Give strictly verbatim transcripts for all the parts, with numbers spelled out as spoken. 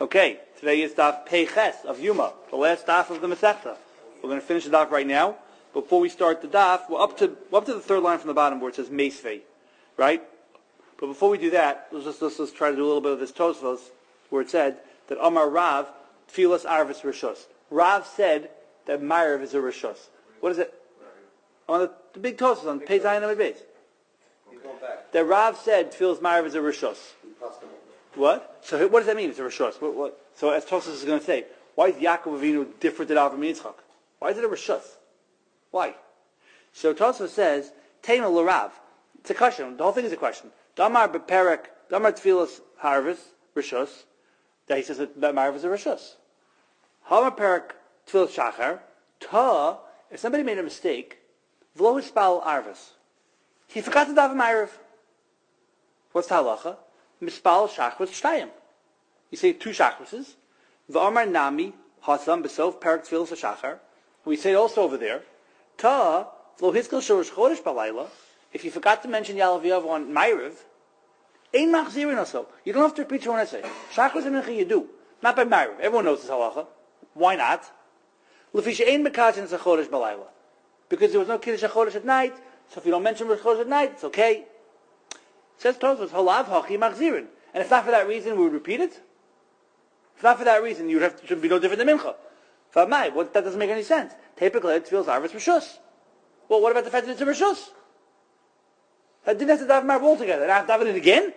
Okay, today is Daf Peiches of Yuma, the last Daf of the Masechta. We're going to finish the Daf right now. Before we start the Daf, we're up to we're up to the third line from the bottom where it says Meisvei, right? But before we do that, let's just let's, let's try to do a little bit of this Tosfos, where it said that Amar Rav Tfilas Arvis Rishus. Rav said that Ma'ariv is a Rishus. What is it? On the, the big Tosfos on Pei Zayin Amud Beis. That Rav said Tfilas Ma'ariv is a Rishus. What? So what does that mean? It's a Rishus. What, what? So as Tosfos is going to say, why is Yaakov Avinu different than Avram Yitzchak? Why is it a Rishus? Why? So Tosfos says, Teina l'Rav. It's a question. The whole thing is a question. Damar beperek, Damar Tfilas Harvis, Rishus. That he says that Ma'ariv is a Rishus. Hamar perek Tfilas Shachar. Ta, if somebody made a mistake, V'lo hispal Arvis. He forgot to daven Ma'ariv. What's the halacha? Mispal shachris shtayim. You say two shachrises. V'amar nami hasam b'sof perak tfilas hashachar. We say also over there. Ta v'lo hiskel shorish chodesh balayla. If you forgot to mention Yalav Yav on Ma'ariv, ein machzirin also. You don't have to repeat your own essay. Shachris and mincha you do, not by Ma'ariv. Everyone knows this halacha. Why not? L'fisha ein mekachin is a chodesh balayla. Because there was no kiddush chodesh at night. So if you don't mention chodesh at night, it's okay. Says Tosfos, halav hachi machzirin. And if not for that reason, we would repeat it. If not for that reason, you would have to, should be no different than mincha. Famai, what that doesn't make any sense. Typically, it feels arvis rishus. Well, what about the fact that it's a rishus? I didn't have to daven Ma'ariv altogether. And I have to daven it again.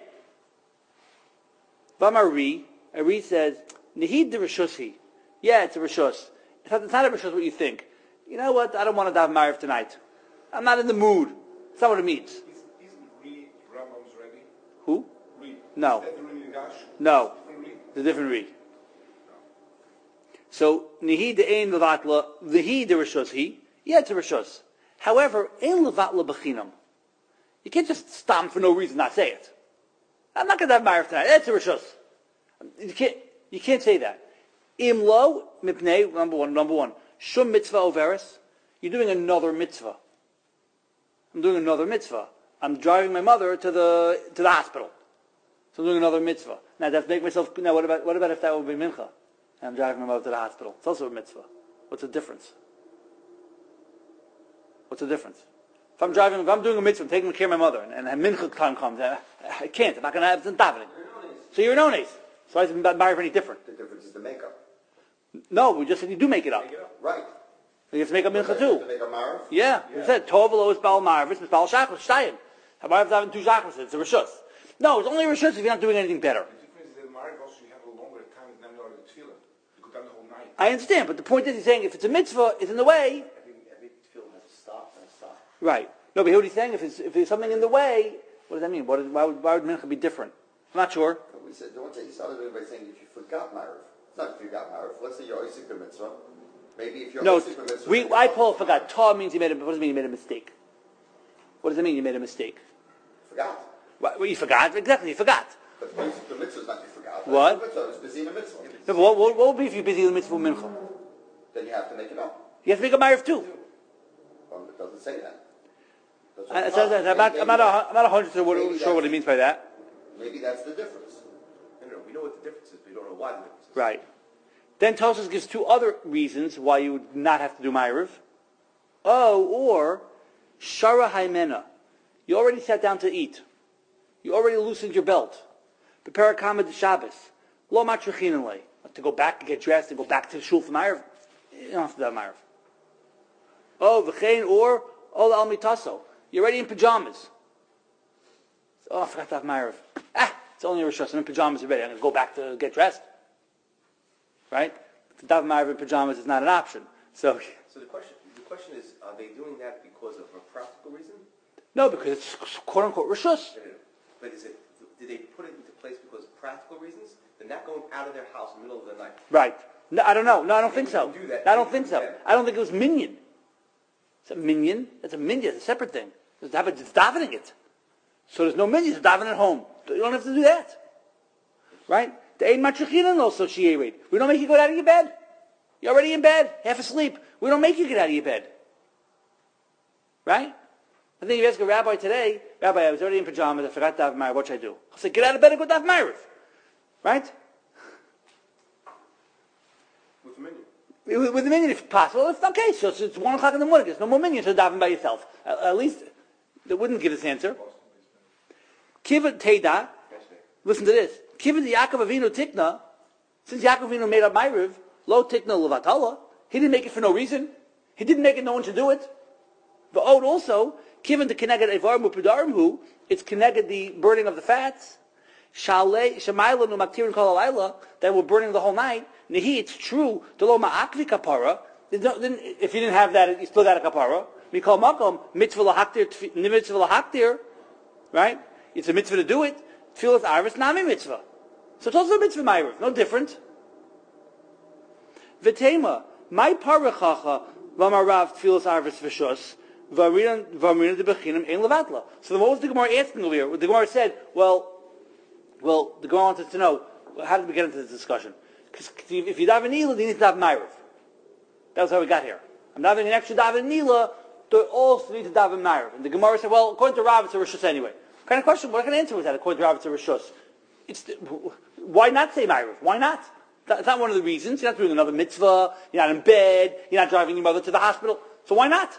Vamari, Ari says, nehid the rishusi. Yeah, it's a rishus. It's not, it's not a rishus what you think. You know what? I don't want to daven Ma'ariv tonight. I'm not in the mood. It's not what it means. Who? Reed. No. No. It's a different read. So, Nihi de ein levatla, Nihi de rishus he. Yeah, it's a rishus. However, ein levatla b'chinam. You can't just stomp for no reason, not say it. I'm not going to have Ma'ariv tonight. It's a rishus. You can't, you can't say that. Imlo, mipnei, number one, number one. Shum mitzvah overis. You're doing another mitzvah. I'm doing another mitzvah. I'm driving my mother to the to the hospital. So I'm doing another mitzvah. Now, that's make myself. Now, what about what about if that would be mincha? And I'm driving my mother to the hospital. It's also a mitzvah. What's the difference? What's the difference? If I'm driving, if I'm doing a mitzvah, I'm taking care of my mother, and, and mincha time comes, I, I can't. I'm not going to have some davening. So you're an ones. So why is it married any different? The difference is the makeup. No, we just said you do make it up. Make it up. Right. You have to make a mincha too. To make a Ma'ariv? Yeah. yeah. We said tov is bal Ma'ariv, it's bal shachris shtayim. Why have to have two shachris? It's a rishus. No, it's only a rishus if you're not doing anything better. The difference is that Ma'ariv also you have a longer time than the tefillah. You could done the whole night. I understand, but the point is he's saying if it's a mitzvah, it's in the way. Every, every tefillah has to stop and stop. Right. No, but hear what he's saying. If it's if there's something in the way, what does that mean? What is, why would why would mincha be different? I'm not sure. We said, don't say, he started it by saying if you forgot Ma'ariv. It's not if you forgot Ma'ariv. Let's say you're Oisik the mitzvah. Maybe if you're no, Oisik the mitzvah. we I Paul forgot. Ta means he made a. What does it mean? He made a mistake. What does it mean? You made a mistake. Forgot. What, well, you forgot exactly. You forgot. But the mitzvah is not you forgot. What? The mitzvah is busy in the mitzvah. No, but what, what, what would be if you're busy in the mitzvah mincha? Then you have to make it up. You have to make a Ma'ariv too. Well, it doesn't say that. I, so, so, I'm not. I'm not. A, I'm not a hundred sure what, sure what it means by that. Maybe that's the difference. No, no, we know what the difference is, but we don't know why the difference is. Right. Then Tosfos gives two other reasons why you would not have to do Ma'ariv. Oh, or Shara Haimena. You already sat down to eat. You already loosened your belt. Prepare a kama de Shabbos. Lo matrichinale. To go back and get dressed and go back to the shul for Ma'ariv. You don't have to do Ma'ariv. Oh, v'chein or Ol al mitaso. You're already in pajamas. Oh, I forgot to have Ma'ariv. Ah, it's only a Rishus. I'm in pajamas already. I'm going to go back to get dressed. Right? To daven Ma'ariv in pajamas is not an option. So, so the question, the question is, are they doing that because of a practical reason? No, because it's quote unquote Rishus. But is it? Did they put it into place because of practical reasons? They're not going out of their house in the middle of the night. Right. No, I don't know. No, I don't think so. Do that. I don't think so. I don't think it was minyan. It's a minyan. It's a minyan. It's a separate thing. It's davening it. So there's no minyan. It's davening at home. You don't have to do that. Right? The ein matrichinan also shi'erid. We don't make you go out of your bed. You're already in bed, half asleep. We don't make you get out of your bed. Right? I think if you ask a rabbi today, Rabbi, I was already in pajamas, I forgot to have Ma'ariv, what should I do? I'll say, get out of bed and go to have Ma'ariv. Right? with the menu. With, with the minion, if possible. If okay, so it's, it's one o'clock in the morning. There's no more minion, so daven by yourself. At, at least they wouldn't give this answer. Kivat Teda. Listen to this. Kivat Yaakov Avinu Tikna. Since Yaakov Avinu made up Ma'ariv, lo Tikna Levatala. He didn't make it for no reason. He didn't make it no one should do it. The Ode also, given the Keneged Evarmu Pudarmu, it's Keneged the burning of the fats. Shalei Shemaila no Maktirin Kol Alayla, that were burning the whole night. Nehi, it's true. The lo Ma'akvi Kapara. If you didn't have that, you still got a Kapara. Mikol Makom Mitzvah Lahaktir, Mitzvah Lahaktir, right? It's a mitzvah to do it. Tfilas Arvis Nami Mitzvah. So it's also a mitzvah Ma'ariv, no different. V'tema, my parachacha v'marav tfilas Arvis v'shus. So then what was the Gemara asking over here? The Gemara said, well, well, the Gemara wanted to know, how did we get into this discussion? Because if you daven Nila, you need to daven Ma'ariv. That was how we got here. I'm davening an extra daven Nila, they also need to daven Ma'ariv. And the Gemara said, well, according to Rav, it's a Rishus anyway. What kind of question, what kind of answer was that, according to Rav, it's a Rishus? It's, why not say Ma'ariv? Why not? That's not one of the reasons. You're not doing another mitzvah, you're not in bed, you're not driving your mother to the hospital. So why not?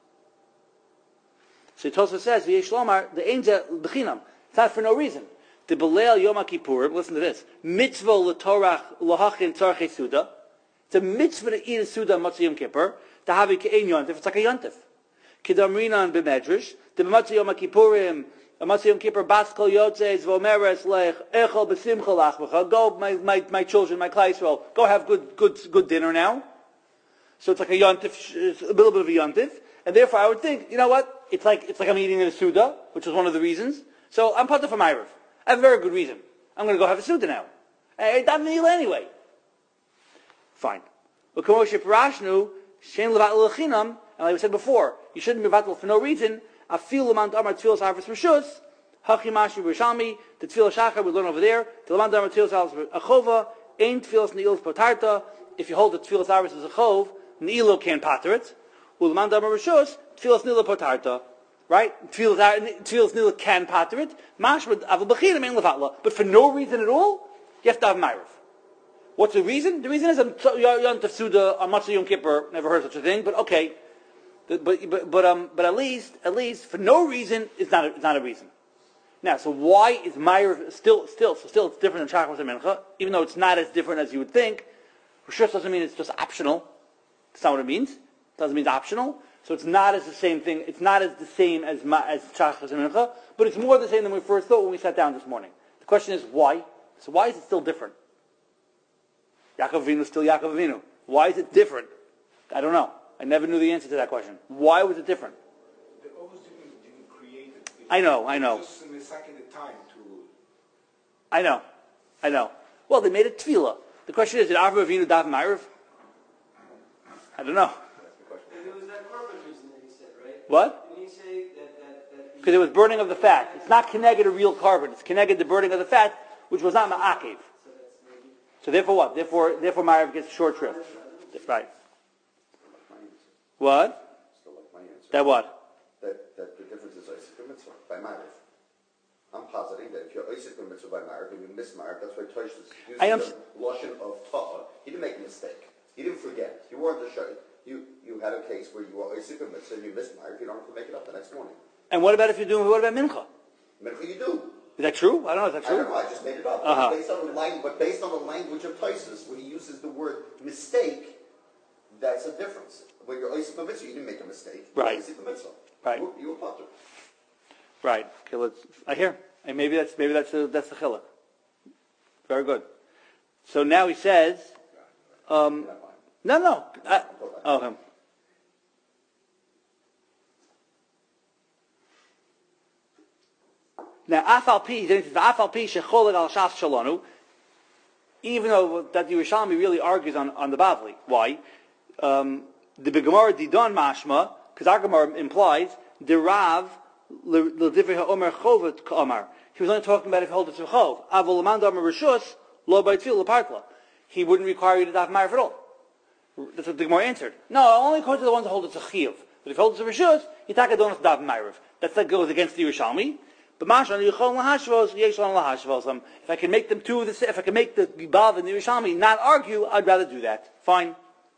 So Tosfos says, "V'yesh lomar the einza b'chinam." It's not for no reason. The Beleil Yom Kippurim. Listen to this: mitzvah l'torach lahachin tzarchei suda. It's a mitzvah to eat a suda on Matzah Yom Kippur. To have it ke'ein yontif. It's like a yontif. Kedamrinan b'medrash. The Matzah Yom Kippurim. A Matzah Yom Kippur bas kol yotzes v'omeres lech echol b'simcha lachmecha. Go, my my my children, my Klal Yisrael. Go have good good good dinner now. So it's like a yontif, a little bit of a yontif. And therefore, I would think, you know what? It's like it's like I'm eating in a Suda, which was one of the reasons. So I'm part of a Ma'ariv. I have a very good reason. I'm going to go have a Suda now. I ate that meal anyway. Fine. And like I said before, you shouldn't be vatal for no reason. I feel Lamant Amar Tfilas Arvis Rishus, Hachimashi Rishami, the Tfilas Shachar we learn over there. The Lamant Amar Tfilas Arvis Achova, Ain't Tfilas Neil's Potarta. If you hold the Tfilas Arvis as a Chov, Neilo can't pater it. Ulman Damar Rishus, Tfilas Nila Potarta. Right? Tfilas Nila can pater it. Mashmad Aval B'chirim Ein Levatla. But for no reason at all, you have to have Ma'ariv. What's the reason? The reason is I'm Yontif Suda on Matzah Yom Kippur. Never heard such a thing, but okay. But but but um but at least at least for no reason it's not a, it's not a reason. Now, so why is Ma'ariv still still so still it's different than Shachar and Mincha, even though it's not as different as you would think. Rishus doesn't mean it's just optional. That's not what it means. Doesn't mean it's optional, so it's not as the same thing. It's not as the same as ma, as Shachar and Mincha, but it's more the same than we first thought when we sat down this morning. The question is why. So why is it still different? Yaakov Avinu is still Yaakov Avinu. Why is it different? I don't know. I never knew the answer to that question. Why was it different? They always didn't, didn't create it. I know. I know. Just in the second time to. I know. I know. Well, they made it tefillah. The question is, did Avraham Avinu daven Ma'ariv? I don't know. What? Didn't he say that, that, that Because it was burning of the fat. It's not connected a real carbon. It's connected the burning of the fat, which was not ma'akev. So that's maybe. So therefore what? Therefore, therefore Ma'ariv gets short shrift. Right. What? Still like my answer. That what? That, that the difference is Isaac and Mitzvah by Ma'ariv. I'm positing that if you're Isaac and Mitzvah by Ma'ariv and you miss Ma'ariv, that's why Tosh is using I am the Lashon of Ta'ah. He didn't make a mistake. He didn't forget. You weren't the show. You you had a case where you were Isaac and Mitzvah and you missed Ma'ariv. You don't have to make it up the next morning. And what about if you're doing, what about Mincha? Mincha you do. Is that true? I don't know. Is that I don't true? know. I just made it up. Uh-huh. Based on the language, but based on the language of Tosis, when he uses the word mistake, that's a difference. When you're Isaac and Mitzvah, you didn't make a mistake. Right. Isaac and Mitzvah. Right. You, you were potter. Right. Okay, let's, I hear. And maybe that's, maybe that's the, that's the chiluk. Very good. So now he says, um, no, no. I, oh, him. Now, afal pi, then it says, afal pi shecholet al shas shalonu, even though that the Yerushalmi really argues on, on the Bavli. Why? Um, the Gemara didon mashma, because our Gemara implies, the Rav, l'divrei ha'omer chovet ka'amar. He was only talking about if you hold it to chov. Avol l'man da'amar rishus, lo b'yitfil l'partla. He wouldn't require you to daf ma'ariv at all. That's what the Gemara answered. No, only according to the ones that hold it to chiyuv. But if you hold it to rishus, you take a donut to daf ma'ariv. That's that goes against the Yerushalmi. But Mashal Yichol Lahashvos, Yeshon Lahashvos. Um, if I can make them two, the, if I can make the Gibav and the Yerushalmi not argue, I'd rather do that. Fine.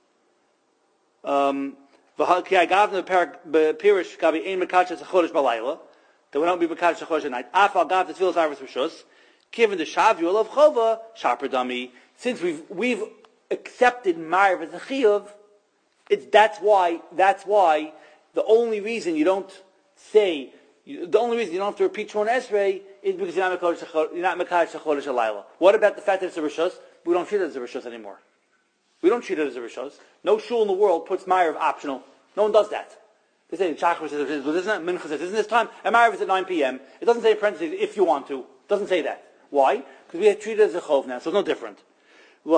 Um, V'halki I gav them the Pirish Gabi Ein Mekachas Chodesh Balayla. That we don't be Mekachas Chodesh at night. Afal gav the Tfilas Arvis Rishus. Given the Shavuot of Chova, Sharper Dami. Since we've we've accepted Ma'ariv as a Chiyuv, it's that's why that's why the only reason you don't say. You, the only reason you don't have to repeat Shmon Esrei is because you're not Mekadosh Chodesh Halayla. What about the fact that it's a Rishos? We don't treat it as a Rishos anymore. We don't treat it as a Rishos. No shul in the world puts Ma'ariv optional. No one does that. They say Shachar says, isn't it? Mincha says, isn't this time? And Ma'ariv is at nine p.m. It doesn't say in parentheses, if you want to. It doesn't say that. Why? Because we treat it as a Chov now, so it's no different. And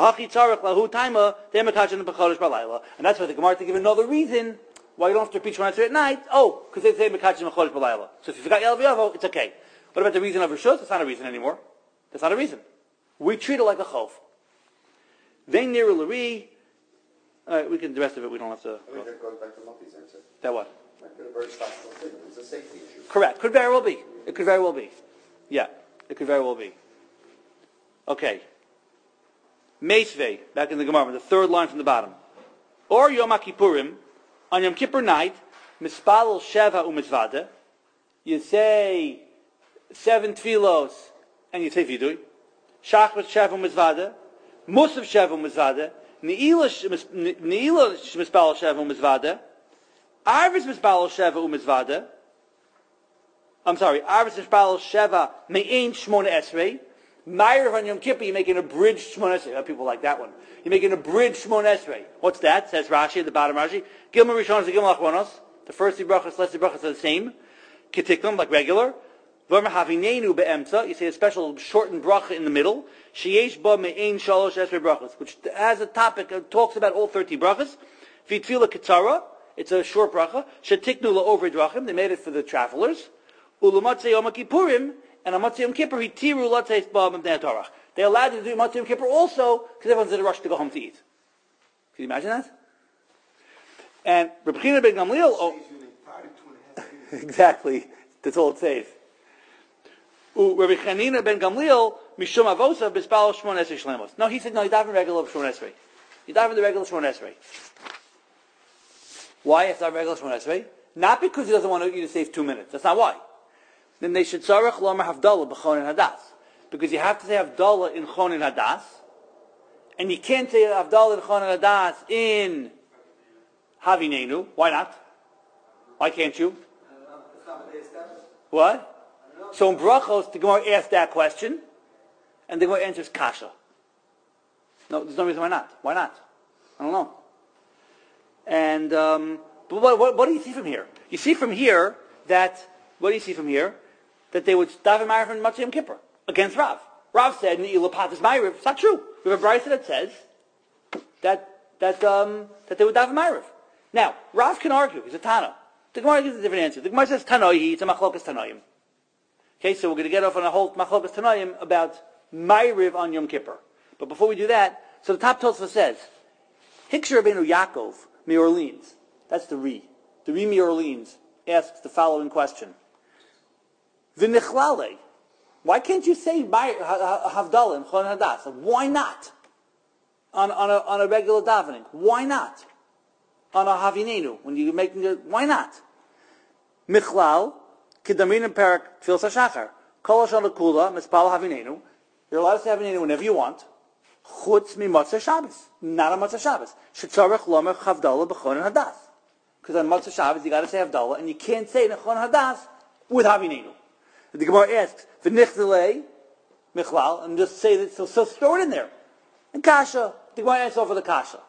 that's why the Gemara to give another reason why you don't have to repeat Shemona Esrei at night. Oh, because they say Mekachim Chodesh B'Layla. So if you forgot Yelav Yavo, it's okay. What about the reason of Rishos? That's not a reason anymore. That's not a reason. We treat it like a Chov. Vein near Lari. All right, we can the rest of it. We don't have to. I mean, that goes back to Muffy's answer. That what? Might be a very factual thing. It's a safety issue. Correct. Could very well be. It could very well be. Yeah, it could very well be. Okay. Meisvei, back in the Gemara, the third line from the bottom. Or Yom HaKippurim, on Yom Kippur night, Mispalel Sheva u'Mitzvada, you say seven tfilos, and you say Vidui, Shachrit Sheva u'Mitzvada, Musaf Sheva u'Mitzvada, Ne'ilah Mispalel Sheva u'Mitzvada, Arvis Mispalel Sheva u'Mitzvada, I'm sorry, Arvis Mispalel Sheva Me'ein Shmona Esrei, Ma'ariv on Yom Kippur, you're making a bridge Shmona Esrei. People like that one. You're making a bridge Shmona Esrei. What's that? Says Rashi at the bottom of Rashi. Gilma Rishonos and Gilma Achronos. The first three brachas, last three brachas are the same. Ketiklim, like regular. V'mer havinenu be'emtza. You say a special shortened bracha in the middle. Sheyesh ba me'ein shalosh esrei brachas, which has a topic, it talks about all thirty brachas. V'tfila ketzara. It's a short bracha. Shetiknu la'ovri drachim. They made it for the travelers. Ulumatzei Yom Kippurim. And on Matzah Yom Kippur, hitiru latzeis ba'am b'nei Torah. They allowed you to do Matzah Yom Kippur also because everyone's in a rush to go home to eat. Can you imagine that? And Reb China ben Gamliel, oh, exactly, that's all it says. Reb China ben Gamliel, mishum avosa b'spal shmon esrei shlemos. No, he said no. He died in regular shmon esrei. He died in the regular shmon esrei. Why? He died in regular shmon esrei. Not because he doesn't want you to save two minutes. That's not why. Then they should tzarech lomar havdalah b'chonin hadas, because you have to say havdalah in chonin hadas, and you can't say havdalah in chonin hadas in havinenu. Why not? Why can't you? What? So in brachos, the Gemara asked that question, and the Gemara answers kasha. No, there's no reason why not. Why not? I don't know. And um, but what, what, what do you see from here? You see from here that what do you see from here? That they would daven Ma'ariv and Matzah Yom Kippur against Rav. Rav said, "Ne'ilah patas Ma'ariv." It's not true. We have a brayso that says that that um, that they would daven Ma'ariv. Now, Rav can argue. He's a Tana. The Gemara gives a different answer. The Gemara says Tanoi. It's a machlokas Tanoim. Okay, so we're going to get off on a whole machlokas Tanoim about Ma'ariv on Yom Kippur. But before we do that, so the top Tosfos says, Hiksher Rabbeinu Yaakov, Me'orleans. That's the Re. The Re Me'orleans asks the following question. V'nichlale. Why can't you say Havdalah in Chon Hadas? Why not? On, on, a, on a regular davening. Why not? On a Havinenu. When you're making it, why not? Michlal, Kedamin and Perak, Tfilas HaShachar. Kol HaShana Kula, Mispal Havinenu. You're allowed to say Havinenu whenever you want. Chutz mi Matzah Shabbos. Not on Matzah Shabbos. Shetzarech Lomer Havdalah b'Chon Hadas. Because on Matzah Shabbos you got to say Havdalah, and you can't say Nechon Hadas with Havinenu. The Gemara asks, "V'nichdalei michlal," and just say that. So, so throw it in there. And kasha. The Gemara answers over the kasha.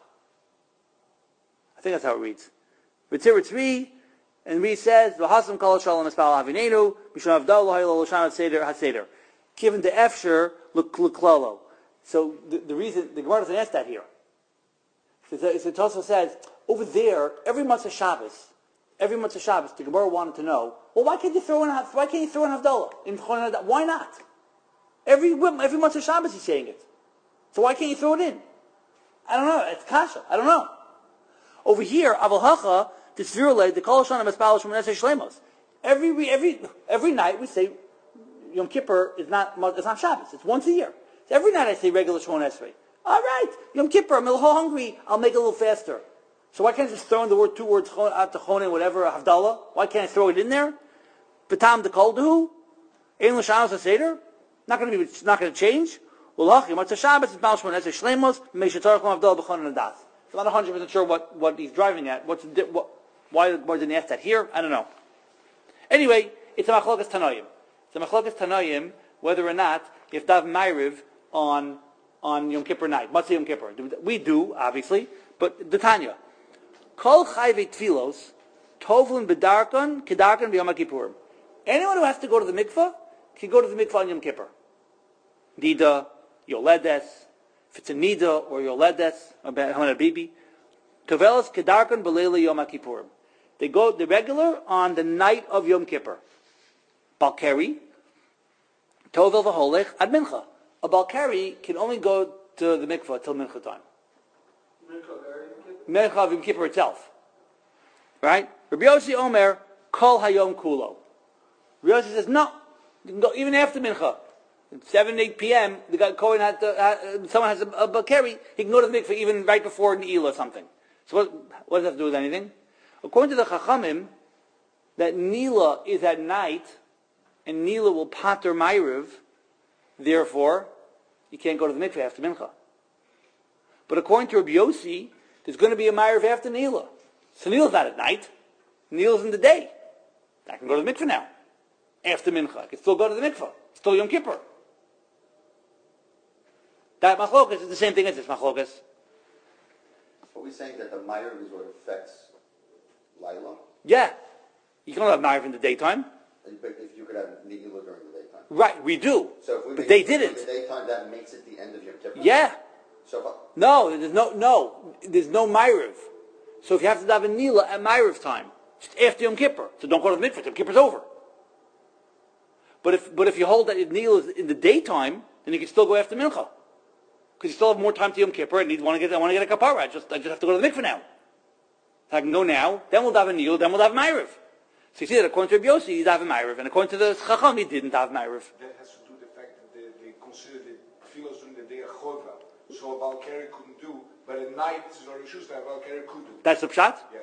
I think that's how it reads. V'tzir tzri, and Re says, "V'hasam kol shalom espal havinenu mishum avdal lahaylo l'shamat seder haseder." Given the efsher l'klalo. So the, the reason the Gemara doesn't ask that here. So Tosfos says over there every Matzah Shabbos. Every Matzah Shabbos, the Gemara wanted to know, well, why can't you throw in why can't you throw in Havdalah in Chon Hadas? Why not? Every every Matzah Shabbos he's saying it. So why can't you throw it in? I don't know. It's kasha. I don't know. Over here, Aval Hacha, the Svirule, the Kol Shana Mespal Shemon Esrei Shlemos. Every every every night we say Yom Kippur is not, it's not Shabbos. It's once a year. So every night I say regular Shemona Esrei. All right, Yom Kippur, I'm a little hungry, I'll make it a little faster. So why can't I just throw in the word, two words, out to Chonin, whatever, Havdalah? Why can't I throw it in there? B'tam de Koldehu? Ein L'Shabbos HaSeder? Not going to be, it's not going to change. Ulachim, what's a Shabbos? It's Baal Shemona Esrei Shlemos, Meisha Tzarech Havdalah B'Chonin Adas. So I'm not one hundred percent sure what, what he's driving at. What's the, what, why, why didn't he ask that here? I don't know. Anyway, it's a Machlokas Tanoim. It's a Machlokas Tanoim whether or not you have to have Ma'ariv on, on Yom Kippur night. Matzah Yom Kippur. We do, obviously, but the Tanya. Kol Chayvei Tfilos, Tovlin B'darkon, Kedarkon B'Yom HaKippurim. Anyone who has to go to the mikvah can go to the mikvah on Yom Kippur. Nida, Yoledes, if it's a Nida or Yoledes, or Hamana Bibi. Tovelos Kedarkon B'Leila Yom HaKippurim. They go the regular on the night of Yom Kippur. Balkari, Tovel V'Holech ad Mincha. A Balkari can only go to the mikvah till Mincha time. Mincha of Yom Kippur itself. Right? Rabbi Yossi Omer, Kol Hayom Kulo. Rabbi Yossi says, no, you can go even after Mincha. At seven, eight p.m., the guy, Kohen had to, uh, someone has a, a Balkari, he can go to the mikvah even right before Ne'ilah or something. So what, what does that have to do with anything? According to the Chachamim, that Nila is at night, and Nila will pater Ma'ariv, therefore, you can't go to the mikveh after Mincha. But according to Rabbi Yossi, there's going to be a Ma'ariv after Nila. So Nila's not at night. Nila's in the day. I can go to the mikveh now. After Mincha. I can still go to the mikveh. Still Yom Kippur. That machlokas is the same thing as this machlokas. Are we saying that the Ma'ariv is what affects Laila? Yeah. You can only have Ma'ariv in the daytime. But if you could have Ne'ilah during the daytime. Right, we do. So if we but make they it didn't. during the daytime, that makes it the end of Yom Kippur? Yeah. So if I, No, there's no, no, there's no Ma'ariv. So if you have to have a Nila at Ma'ariv time, just after Yom Kippur, so don't go to the mikveh, Yom Kippur's over. But if, but if you hold that Nila is in the daytime, then you can still go after Mincha. Because you still have more time to Yom Kippur, and you want to get, I want to get a kapara, I just, I just have to go to the mikveh now. So I can go now, then we'll have a Nila, then we'll have Ma'ariv. So you see that according to Rabbi Yossi, he's have a Ma'ariv, and according to the Chacham, he didn't have Ma'ariv. That has to do with the fact that they, they consider the tefillos during the day a chova, so a Balkari couldn't do, but at night, this is already shoes that a Balkari could do. That's the pshat? Yes.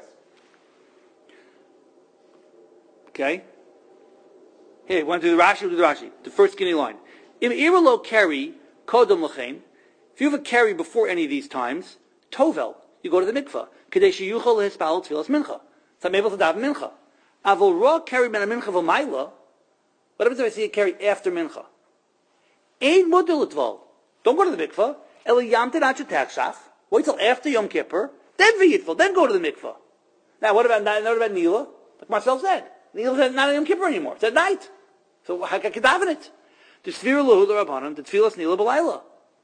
Okay. Here, want to do the Rashi, we'll do the Rashi. The first skinny line. Im iralo carry, kodom l'chein. If you have a carry before any of these times, tovel, you go to the mikvah. Kadesh yuchol lehispal tfilas mincha. So I'm able to daven mincha. Avol ra carry ben mincha v'mayla. What happens if I see a carry after mincha? Ein model l'tval. Don't go to the mikvah. Ela yamtin achetachshach. Wait till after Yom Kippur. Then v'yitval. Then go to the mikvah. Now what about, what about Nila? Like Marcel said. Nila's not on Yom Kippur anymore. It's at night. So how can I daven it? The Sfira Lahu L'Rabbanim, the Tfilas Nila B'Layla.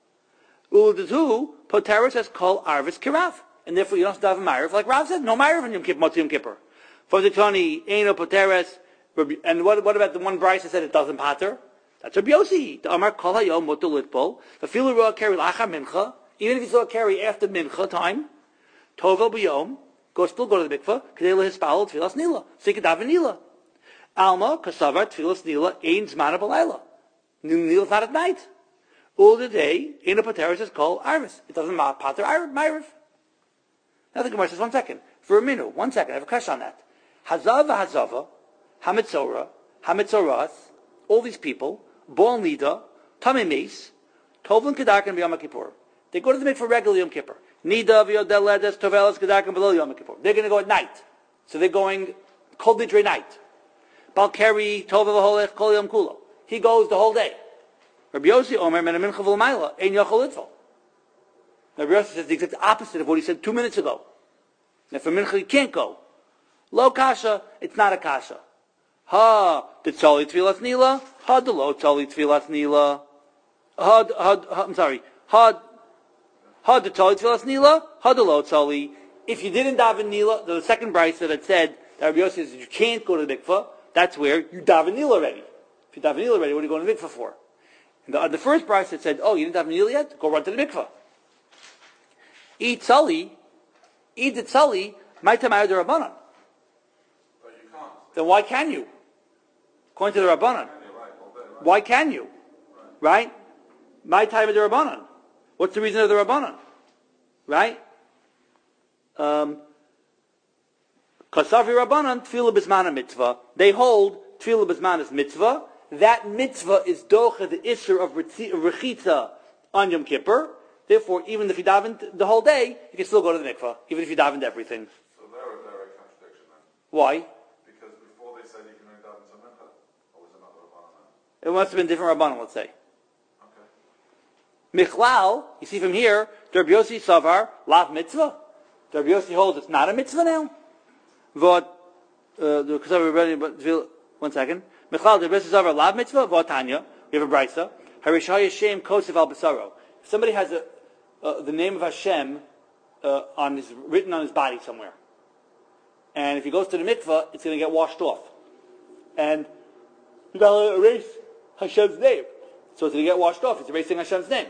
U'D'Tu, Poteris has called Arvis Kirav. And therefore you don't have to daven Ma'ariv. Like Rav said, no Ma'ariv in Yom Kippur, Motzei Yom Kippur. For the Tani, Eino Poteris, and what, what about the one Bryce that said it doesn't pater? That's Rabbi Yossi. The Amar Kol Hayom Motu Litpol. The Filu Roa carry Lachar Mincha. Even if you saw a carry after Mincha time, Tovel B'Yom, go still go to the mikvah, Kedei Lehispal Tfilas Nila. So you can daven Nila. Alma, Kasavar, Tfilas Nila, Ein Zman B'Layla. Nila's not at night. All the day, in a Pateris is called Arvis. It doesn't matter, Pater Ma'ariv. Now the Gemara says, one second. For a minute, one second, I have a question on that. Hazav Hazava, Hamitzora, Hamitzoras, all these people, Bol Nida, Tamei Meis, Tovlin Kedarkan B'Yom Kippur. They go to the mikvah regular Yom Kippur. Nida, V'Yodeledes, Tovelas, Kedarkan B'Lo Yom Kippur. They're going to go at night. So they're going Kol Nidre night. Balkari, Tova V'Holech, Kol Yom Kulo. He goes the whole day. Rabbi Yossi Omer, Men Mincha V'Layla, Ein Yochel Litfol. Rabbi Yossi says the exact opposite of what he said two minutes ago. Now for Mincha he can't go. Lo kasha, it's not a kasha. Ha, the tzoli tfilas nila, ha the lo tzoli tfilas nila. Ha, ha, ha, I'm sorry. Ha, ha the tzoli tfilas nila, ha the lo tzoli. If you didn't daven nila, the second brayso that had said that Rabbi Yossi says you can't go to the mikvah, that's where you daven nila already. If you daven nila already, what are you going to the mikvah for? And the, the first brayso that said, oh, you didn't daven nila yet? Go run to the mikvah. Eat tzoli, eat the tzoli, ma'ita ma'ir derabanan. Then why can you? According to the Rabbanan. Why can you? Right? My time of the Rabbanan. What's the reason of the Rabbanan? Right? Um, Kasavi Rabbanan, Tefillah Bismana mitzvah. They hold Tefillah Bismana is mitzvah. That mitzvah is docha the isser of rechitza on Yom Kippur. Therefore, even if you davened the whole day, you can still go to the mikvah, even if you davened everything. So they're a direct contradiction then. Why? Because before they said you can only daven to mincha, or was it not the Rabbanan? It must have been different Rabbanan, let's say. Okay. Michlal, you see from here, Rabbi Yossi Savar, lav mitzvah. Rabbi Yossi holds it's not a mitzvah now. Vod, the Kasav, one second. Michlal, Rabbi Yossi Savar, lav mitzvah. Vod Tanya, we have a brisa. Harishah Yeshem Kosef al Basaro. If somebody has a, uh, the name of Hashem uh, on his, written on his body somewhere, and if he goes to the mikvah, it's going to get washed off. And you got to erase Hashem's name. So it's going to get washed off. It's erasing Hashem's name.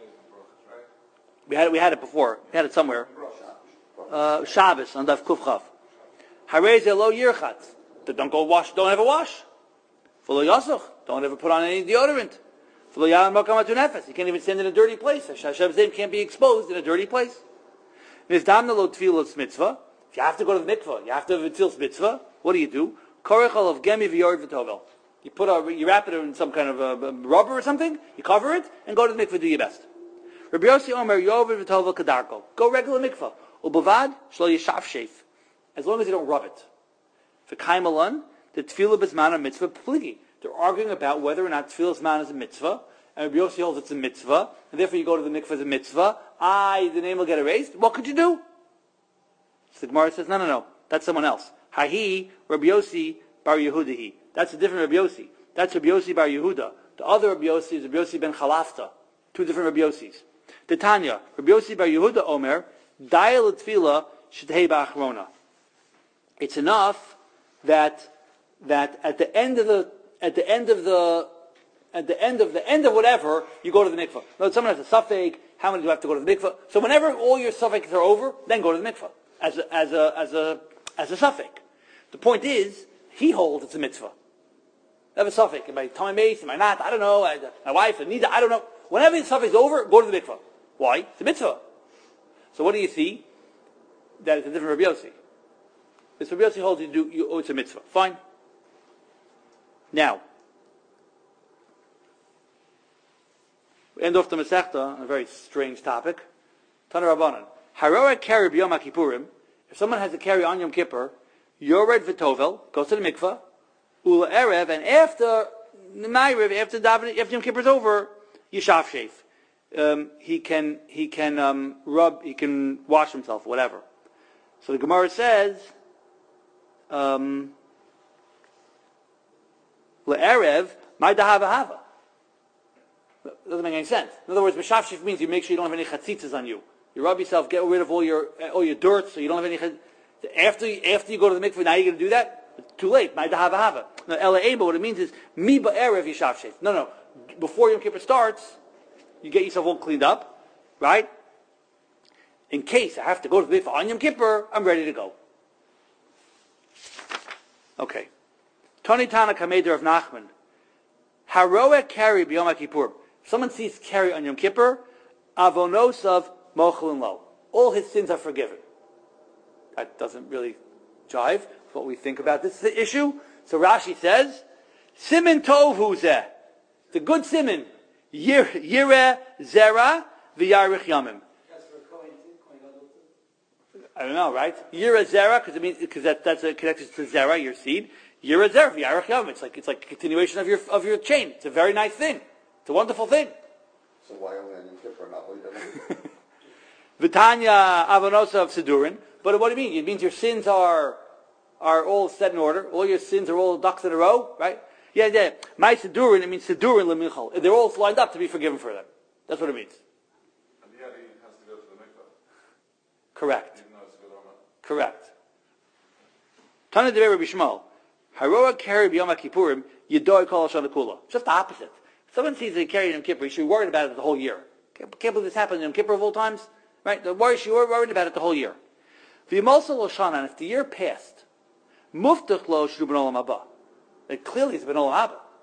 We had it, we had it before. We had it somewhere. Uh, Shabbos on Daf Kuf Chav. Harei ze lo yirchatz. Don't go wash. Don't ever wash. V'lo yasuch. Don't ever put on any deodorant. V'lo yalan makam atu nefes. You can't even stand in a dirty place. Hashem's name can't be exposed in a dirty place. Nizdamna lo tefillah mitzvah. If you have to go to the mikvah, you have to have a tefillah mitzvah. What do you do? Korechal of gemi v'yor v'tovel. You put a, you wrap it in some kind of a, a rubber or something. You cover it and go to the mikvah. Do your best. Rabbi Yossi Omer Yover v'tovel kadarko. Go regular mikvah. Ubavad shlo yishav sheif. As long as you don't rub it. For kaimalan, the tefillah bismana mitzvah pligi. They're arguing about whether or not tefillah bismana is a mitzvah, and Rabbi Yossi holds it's a mitzvah, and therefore you go to the mikvah as a mitzvah. I, the name will get erased. What could you do? So the Gemara says, no, no, no. That's someone else. Hahi Rabbi Yossi bar Yehudahi. That's a different Rabbi Yossi. That's Rabbi Yossi bar Yehuda. The other Rabbi Yossi is Rabbi Yossi ben Chalafta. Two different Rabbi Yossis. The Tanya, Rabbi Yossi bar Yehuda Omer, Dayal tefillah shetei ba'achrona. It's enough that that at the end of the at the end of the at the end of the end of whatever you go to the mikvah. No, someone has a suffix. How many do you have to go to the mikvah? So whenever all your suffixes are over, then go to the mikvah as a, as a as a as a suffix. The point is, he holds it's a mitzvah. I have a suffix. Am I time mace? Am I not? I don't know. I, my wife, Anita, I don't know. Whenever the suffix is over, go to the mikvah. Why? It's a mitzvah. So what do you see? That it's a different Rabbi Yossi. This Rabbi Yossi holds you do you oh, it's a mitzvah. Fine. Now, we end off the Masechta on a very strange topic. Tana Rabbanan. Haroa carry b'Yom HaKippurim. If someone has a carry on Yom Kippur, Yored v'Tovel goes to the mikvah, Ula Erev, and after Ma'ariv, after davening, after Yom Kippur is over, Yishav Sheif. Um, he can he can um, rub, he can wash himself, whatever. So the Gemara says, um, Le'erev, my dahavahava. Doesn't make any sense. In other words, Mishav Sheif means you make sure you don't have any chatzitzas on you. You rub yourself, get rid of all your all your dirt, so you don't have any. After you, after you go to the mikveh, now you're going to do that. It's too late. My dahavahava. No, ela eba. What it means is mi ba'erev Yishav Sheif. No, no. Before Yom Kippur starts, you get yourself all cleaned up, right? In case I have to go to the mikveh on Yom Kippur, I'm ready to go. Okay. Tani Tana Kameder of Nachman. Haroeh carry b'Yom HaKippur. If someone sees carry on Yom Kippur, avonos of mochel lo. All his sins are forgiven. That doesn't really jive with what we think about this issue. So Rashi says, Simin tov hu zeh. It's a good simin. Yireh zera v'yarich yamim. I don't know, right? Yireh zera, because it means because that, that's a connection to zera, your seed. Yireh zera v'yarich yamim. It's like it's like a continuation of your of your chain. It's a very nice thing. It's a wonderful thing. So why only on Yom Kippur, not when he doesn't? V'tanya avonosa of Sidurin. But what do you mean? It means your sins are are all set in order. All your sins are all ducks in a row, right? Yeah, yeah. My Sidurin, it means Sidurin lemichal. They're all lined up to be forgiven for them. That's what it means. And yet he has to go to the mikvah. Correct. Even though it's good or not. Correct. Tana de Rabbi Shmuel. Haroa carry b'Yom HaKippurim yidoi kol hashana kula. Just the opposite. If someone sees they carry Yom Kippur, you should be worried about it the whole year. Can't, can't believe this happened in Yom Kippur of all times. Right? The worry, you were worried about it the whole year. V'yimolsa l'shana, and if the year passed, muftach lo shru b'nolam haba. It clearly is b'nolam haba.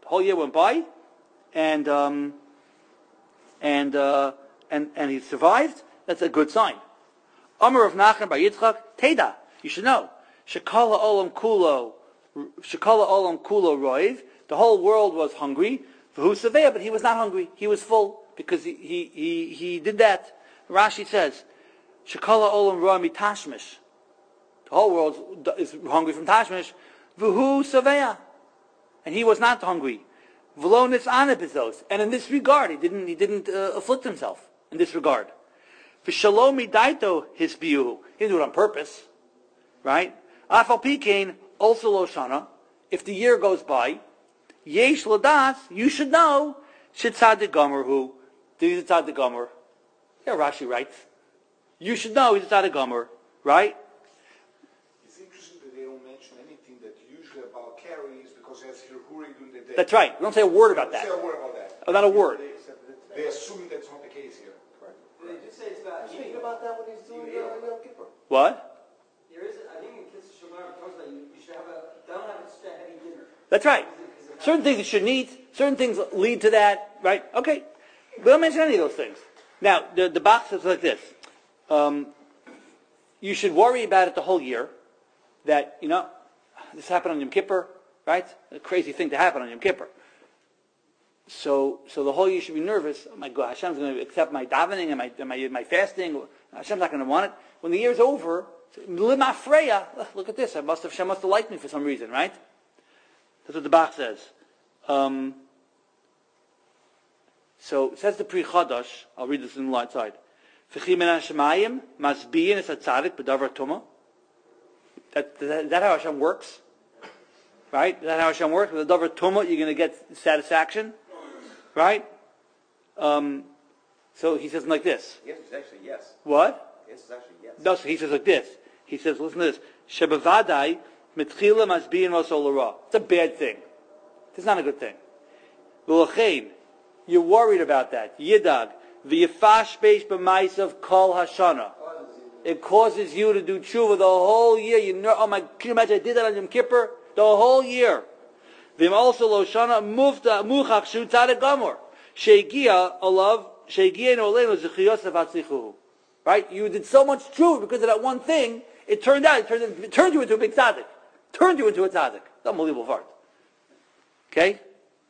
The whole year went by, and um, and uh, and and he survived. That's a good sign. Amar of Nachman bar Yitzchak, Teda, you should know. Shekala olam kulo, Shekala olam kulo roiv. The whole world was hungry. V'hu savea, but he was not hungry. He was full because he he he, he did that. Rashi says, Shekala olam roiv mitashmish. The whole world is hungry from tashmish. V'hu savea, and he was not hungry. V'lo nitzana bizos, and in this regard, he didn't he didn't uh, afflict himself in this regard. V'shalomi daito his biu. He didn't do it on purpose, right? Afal pikein also loshana. If the year goes by, yesh ladas, you should know shitzadik gomer who. He's a tzaddik gomer. Yeah, Rashi writes. You should know he's a tzaddik gomer, right? It's interesting that they don't mention anything that usually about carry is because he has hirhuri during the day. That's right. We don't say a word about They that. don't say a word about that. Oh, not a word. They assume that's not the case here. They just say it's about Speaking eating. about that when he's doing uh, Yom Kippur. What? There is, I think in Kitzur Shamar it talks about you, you should have a, don't have a heavy dinner. That's right. Certain things you shouldn't eat. Certain things lead to that, right? Okay. We don't mention any of those things. Now, the, the box is like this. Um, you should worry about it the whole year. That, you know, this happened on Yom Kippur, right? A crazy thing to happen on Yom Kippur. So, so the whole year you should be nervous. Oh my God, Hashem's going to accept my davening and my, and my, my fasting. Hashem's not going to want it. When the year's over, Lima Freya, look at this. I must have, Hashem must have liked me for some reason, right? That's what the Bach says. Um, so it says the Pri Chadash. I'll read this in the light side. V'chi min hashemayim masbiyin es hatzadik b'davar tuma. That, is that how Hashem works? Right? Is that how Hashem works? With the davar tuma, you're going to get satisfaction. Right? Um, so he says like this. The answer is actually yes. What? The answer is actually yes. No, so he says like this. He says, listen to this. Shebavadai mitchila masbiyin v'asol ra. It's a bad thing. It's not a good thing. V'lochein, you're worried about that. Yidag v'yifash beish b'maisav kol hashana. It causes you to do tshuva the whole year. You know, oh my, can you imagine I did that on Yom Kippur? The whole year. V'im also loshana mufta muchach shu tzaddik gamor. Sheigia alav, sheigia no olenu zechiyos avatzlichuhu. Right? You did so much tshuva because of that one thing, it turned out, it turned, it turned you into a big tzaddik. Turned you into a tzaddik. It's an unbelievable part. Okay?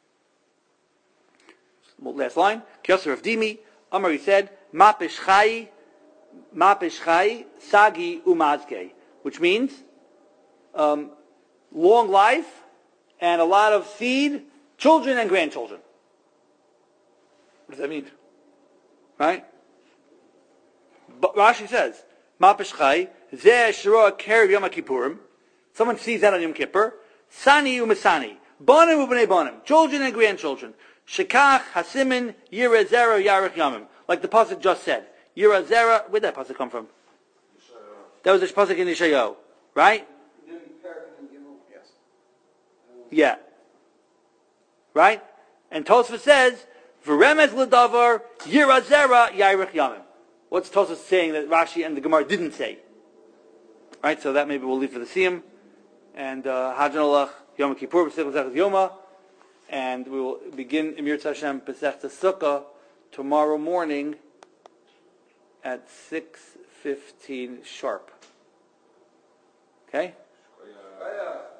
Last line. Kiyosar of Dimi. Amar, he said, Mapish chai, Mapish chai, Sagi umazge. Which means, um, long life, and a lot of seed, children and grandchildren. What does that mean? Right? But Rashi says, Mapish chai, Zeh shroa kerev Yom Kippurim. Someone sees that on Yom Kippur. Sani umasani. Banim ubnei banim. Children and grandchildren. Shekach hasimin yirazera yarech yamim. Like the pasuk just said. Yirazera, where'd that pasuk come from? That was the pasuk in Yeshayahu. Right? Yes. Yeah. Right? And Tosfos says, V'remez l'davar yirazera yarech yamim. What's Tosfos saying that Rashi and the Gemara didn't say? Right? So that maybe we'll leave for the Siyum. And uh, Hajan Olach, Yom Kippur, Pesach Pesach Yoma, and we will begin Emir Hashem Pesach Sukkah tomorrow morning at six fifteen sharp. Okay? Yeah.